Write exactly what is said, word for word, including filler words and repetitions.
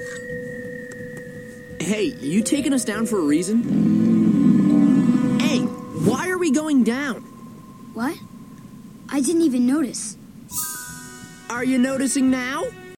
Hey, you taking us down for a reason? Hey, why are we going down? What? I didn't even notice. Are you noticing now?